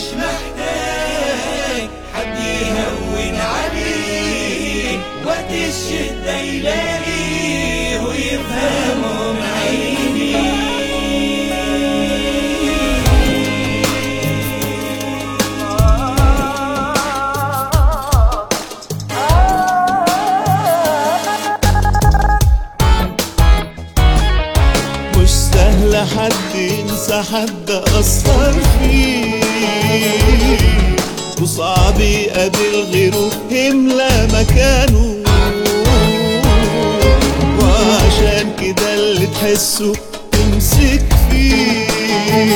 محتاج حد يهون عليه، وقت الشدة يلاقيه ويفهمه من عيني. مش سهل حد ينسى حد أثر فيه، وصعب يقابل غيره يملى مكانه، وعشان كده اللي تحسه تمسك فيه،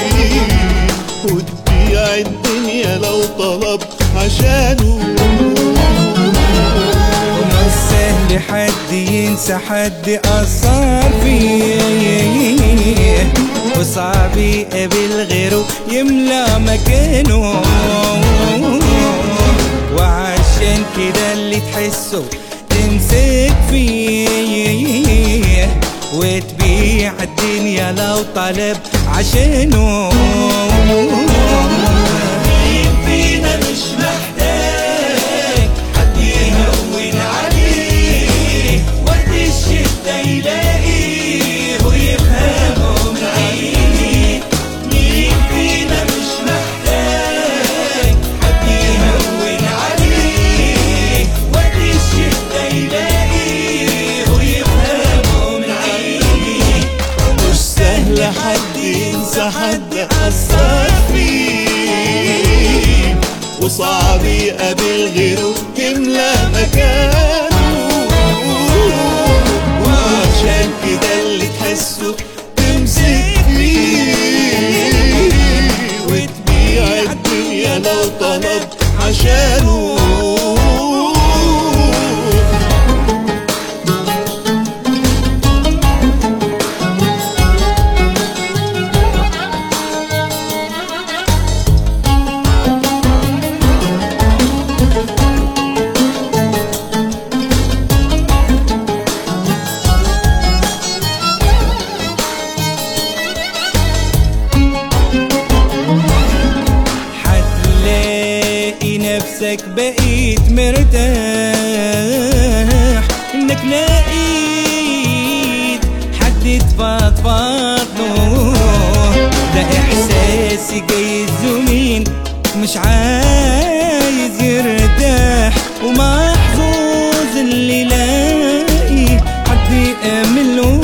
وتبيع الدنيا لو طلب عشانه. ومش سهل حد ينسى حد أثر فيه، وصعب يقابل غيره يملى مكانه، وعشان كده اللي تحسه تمسك فيه، وتبيع الدنيا لو طلب عشانه. مين فينا مش محتاج حد يهون عليه، وقت الشدة يلاقيه ويفهمه من عيني. مين فينا مش محتاج حد يهون عليه، وقت الشدة يلاقيه ويفهمه من عيني. مش سهل حد ينسى حد أثر فيه، وصعب يقابل غيره يملى مكانه، وعشان كده اللي تحسه تمسك فيه، وتبيع الدنيا لو طلب عشانه. نفسك بقيت مرتاح انك لقيت حد تفضفض له، ده احساسي جايز ومين مش عايز يرتاح، ومحظوظ اللي لاقي حد يأمن له.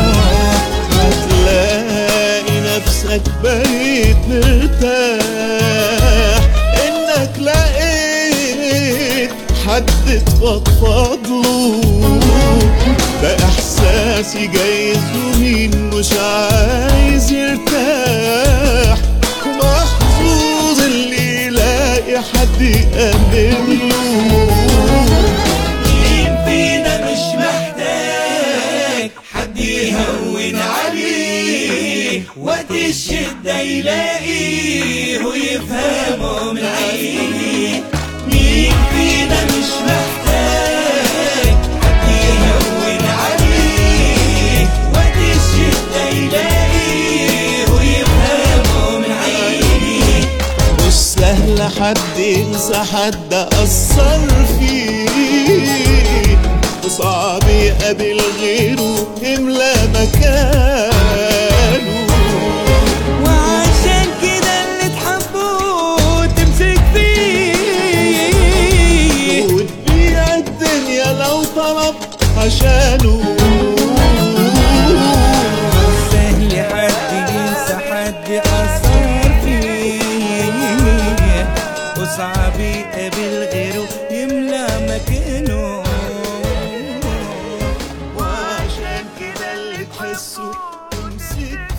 هتلاقي نفسك بقيت مرتاح انك لقيت حد تفضفض له، ده احساسي جايز ومين مش عايز يرتاح، ومحظوظ اللي يلاقي حد يأمن له. مين فينا مش محتاج حد يهون عليه، وقت الشدة يلاقيه ويفهمه من عيني. مين فينا مش محتاج حد يهون عليه، وقت الشدة يلاقيه ويفهمه من عيني. مش سهل حد ينسى حد أثر فيه، وصعب يقابل غيره يملى مكانه، وعشان كده اللي تحبه تمسك فيه، وتبيع الدنيا لو طلب عشانه. سهل حد ينسى حد أثر فيه، وصعب يقابل غيره يملى مكانه، وعشان كده اللي تحسه تمسك